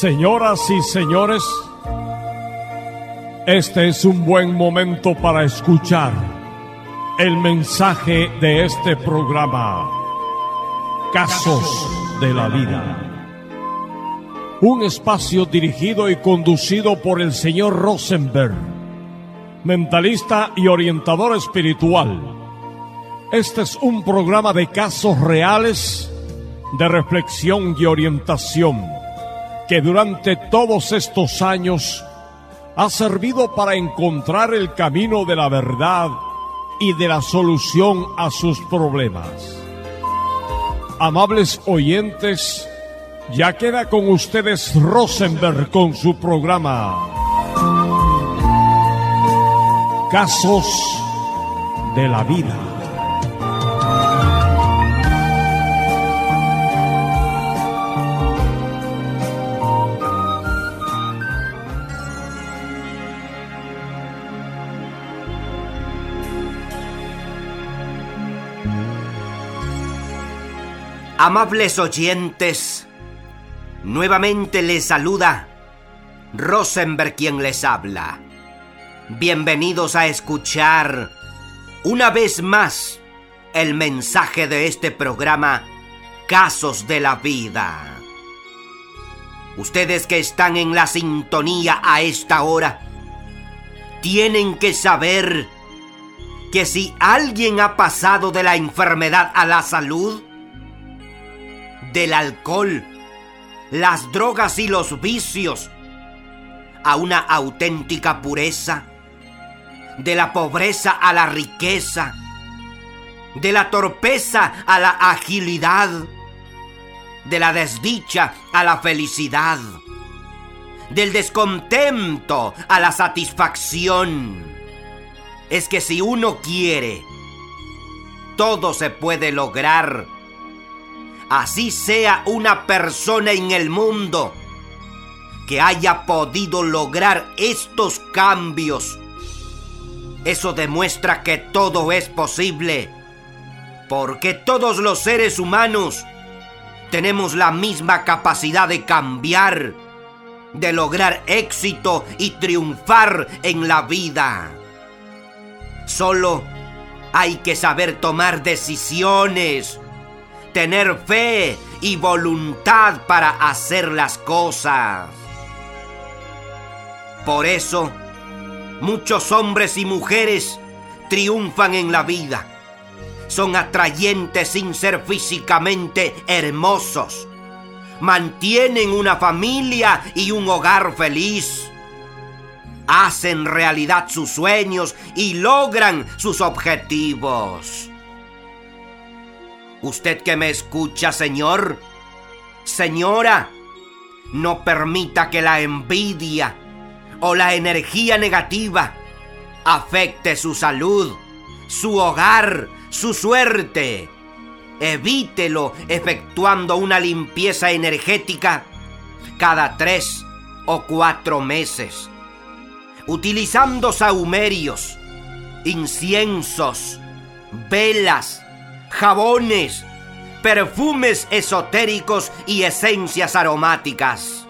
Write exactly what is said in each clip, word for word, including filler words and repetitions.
Señoras y señores, este es un buen momento para escuchar el mensaje de este programa, Casos de la Vida. Un espacio dirigido y conducido por el señor Rosenberg, mentalista y orientador espiritual. Este es un programa de casos reales, de reflexión y orientación, que durante todos estos años ha servido para encontrar el camino de la verdad y de la solución a sus problemas. Amables oyentes, ya queda con ustedes Rosenberg con su programa Casos de la Vida. Amables oyentes, nuevamente les saluda Rosenberg quien les habla. Bienvenidos a escuchar una vez más el mensaje de este programa Casos de la Vida. Ustedes que están en la sintonía a esta hora tienen que saber que si alguien ha pasado de la enfermedad a la salud, del alcohol, las drogas y los vicios, a una auténtica pureza, de la pobreza a la riqueza, de la torpeza a la agilidad, de la desdicha a la felicidad, del descontento a la satisfacción. Es que si uno quiere, todo se puede lograr. Así sea una persona en el mundo que haya podido lograr estos cambios, eso demuestra que todo es posible, porque todos los seres humanos tenemos la misma capacidad de cambiar, de lograr éxito y triunfar en la vida. Solo hay que saber tomar decisiones, tener fe y voluntad para hacer las cosas. Por eso, muchos hombres y mujeres triunfan en la vida. Son atrayentes sin ser físicamente hermosos. Mantienen una familia y un hogar feliz. Hacen realidad sus sueños y logran sus objetivos. Usted que me escucha, señor, señora, no permita que la envidia o la energía negativa afecte su salud, su hogar, su suerte. Evítelo efectuando una limpieza energética cada tres o cuatro meses, utilizando sahumerios, inciensos, velas, jabones, perfumes esotéricos y esencias aromáticas.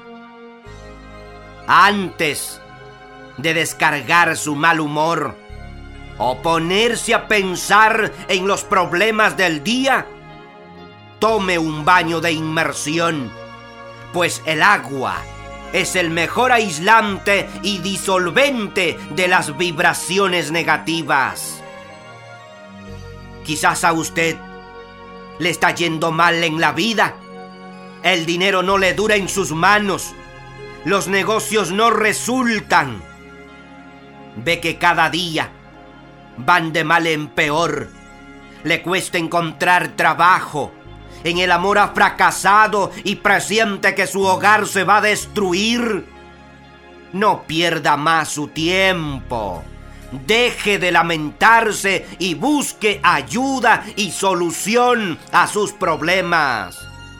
Antes de descargar su mal humor o ponerse a pensar en los problemas del día, tome un baño de inmersión, pues el agua es el mejor aislante y disolvente de las vibraciones negativas. Quizás a usted le está yendo mal en la vida. El dinero no le dura en sus manos. Los negocios no resultan. Ve que cada día van de mal en peor. Le cuesta encontrar trabajo. En el amor ha fracasado y presiente que su hogar se va a destruir. No pierda más su tiempo. Deje de lamentarse y busque ayuda y solución a sus problemas.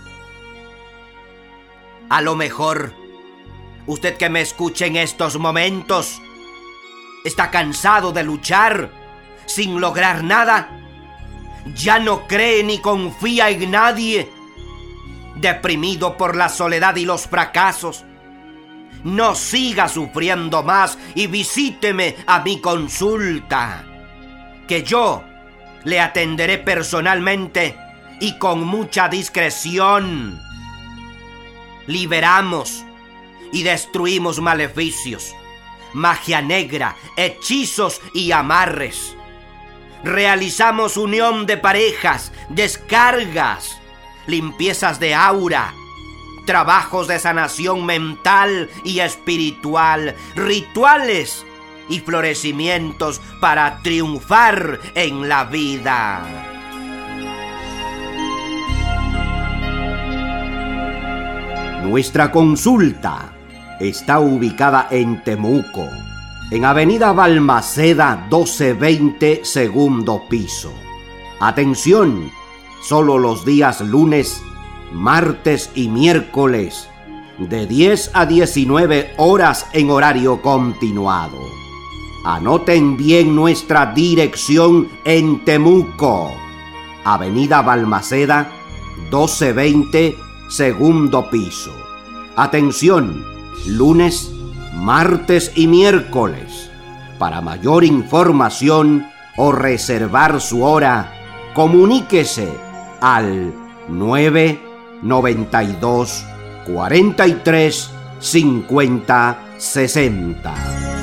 A lo mejor, usted que me escucha en estos momentos, está cansado de luchar sin lograr nada. Ya no cree ni confía en nadie. Deprimido por la soledad y los fracasos, no siga sufriendo más y visíteme a mi consulta, que yo le atenderé personalmente y con mucha discreción. Liberamos y destruimos maleficios, magia negra, hechizos y amarres. Realizamos unión de parejas, descargas, limpiezas de aura, trabajos de sanación mental y espiritual, rituales y florecimientos para triunfar en la vida. Nuestra consulta está ubicada en Temuco, en Avenida Balmaceda doce veinte, segundo piso. Atención, solo los días lunes, martes y miércoles, de diez a diecinueve horas en horario continuado. Anoten bien nuestra dirección en Temuco, Avenida Balmaceda doce veinte, segundo piso. Atención, lunes, martes y miércoles. Para mayor información o reservar su hora, comuníquese al nueve noventa y dos, cuarenta y tres, cincuenta, sesenta.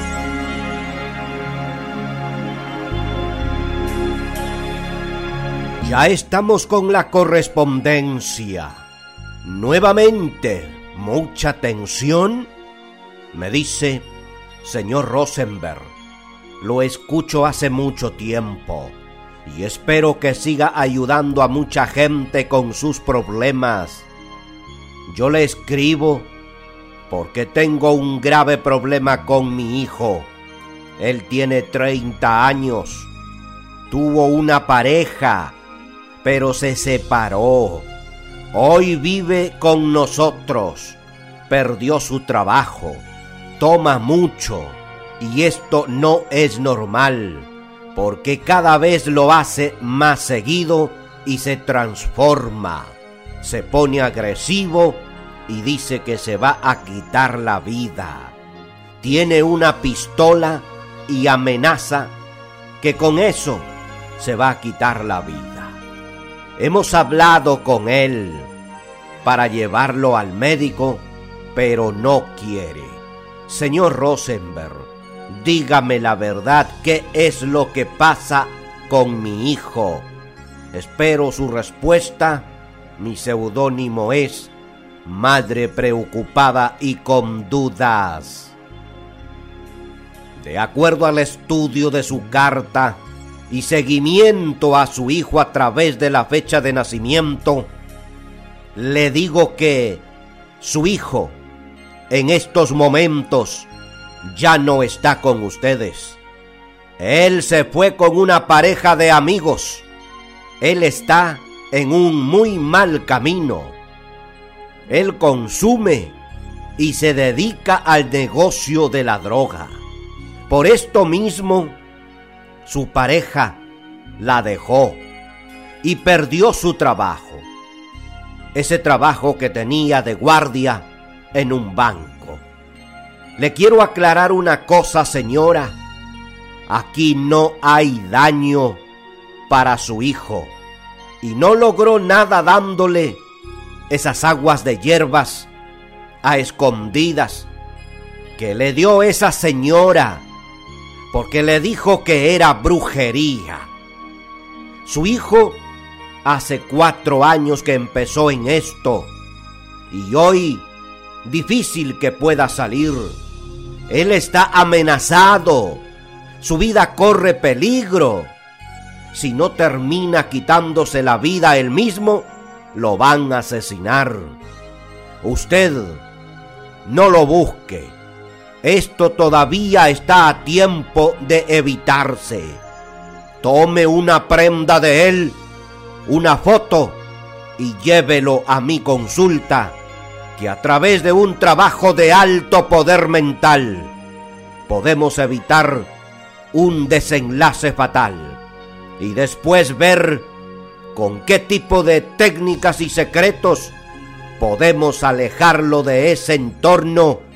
Ya estamos con la correspondencia. Nuevamente, mucha atención. Me dice, señor Rosenberg, lo escucho hace mucho tiempo y espero que siga ayudando a mucha gente con sus problemas. Yo le escribo porque tengo un grave problema con mi hijo. Él tiene treinta años, tuvo una pareja, pero se separó. Hoy vive con nosotros, perdió su trabajo, toma mucho y esto no es normal, porque cada vez lo hace más seguido y se transforma, se pone agresivo y dice que se va a quitar la vida. Tiene una pistola y amenaza que con eso se va a quitar la vida. Hemos hablado con él para llevarlo al médico, pero no quiere. Señor Rosenberg, dígame la verdad, ¿qué es lo que pasa con mi hijo? Espero su respuesta. Mi seudónimo es Madre Preocupada y con Dudas. De acuerdo al estudio de su carta y seguimiento a su hijo a través de la fecha de nacimiento, le digo que su hijo en estos momentos ya no está con ustedes. Él se fue con una pareja de amigos. Él está en un muy mal camino. Él consume y se dedica al negocio de la droga. Por esto mismo, su pareja la dejó y perdió su trabajo. Ese trabajo que tenía de guardia en un banco. Le quiero aclarar una cosa, señora. Aquí no hay daño para su hijo. Y no logró nada dándole esas aguas de hierbas a escondidas que le dio esa señora, porque le dijo que era brujería. Su hijo hace cuatro años que empezó en esto y hoy difícil que pueda salir. Él está amenazado, su vida corre peligro. Si no termina quitándose la vida él mismo, lo van a asesinar. Usted no lo busque. Esto todavía está a tiempo de evitarse. Tome una prenda de él, una foto, y llévelo a mi consulta, que a través de un trabajo de alto poder mental podemos evitar un desenlace fatal y después ver con qué tipo de técnicas y secretos podemos alejarlo de ese entorno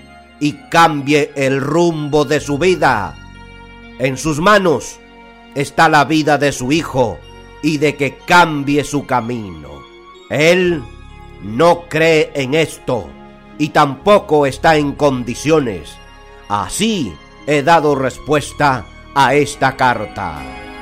y cambie el rumbo de su vida. En sus manos está la vida de su hijo y de que cambie su camino. Él no cree en esto y tampoco está en condiciones. Así he dado respuesta a esta carta.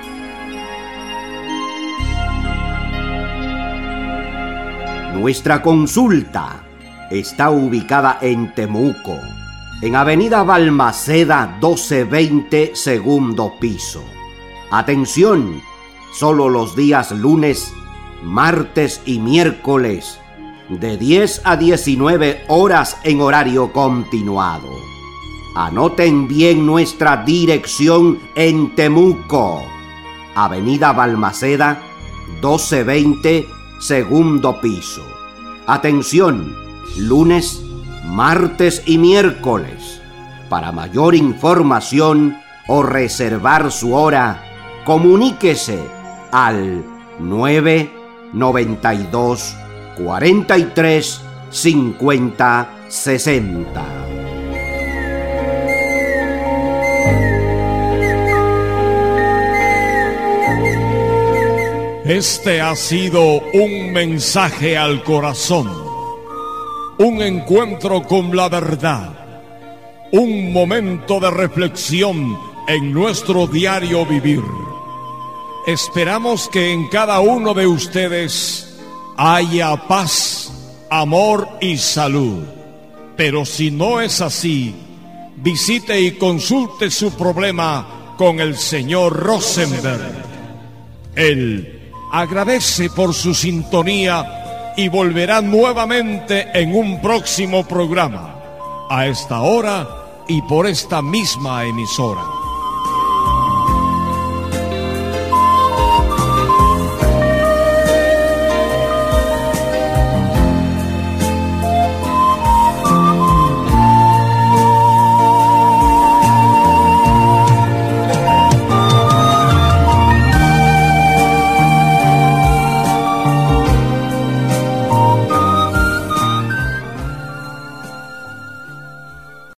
Nuestra consulta está ubicada en Temuco, en Avenida Balmaceda doce veinte, segundo piso. Atención, solo los días lunes, martes y miércoles, de diez a diecinueve horas en horario continuado. Anoten bien nuestra dirección en Temuco, Avenida Balmaceda doce veinte, segundo piso. Atención, lunes, martes y miércoles. Para mayor información o reservar su hora, comuníquese al nueve noventa y dos, cuarenta y tres, cincuenta, sesenta. Este ha sido un mensaje al corazón, un encuentro con la verdad, un momento de reflexión en nuestro diario vivir. Esperamos que en cada uno de ustedes haya paz, amor y salud. Pero si no es así, visite y consulte su problema con el señor Rosenberg. Él agradece por su sintonía y volverá nuevamente en un próximo programa, a esta hora y por esta misma emisora.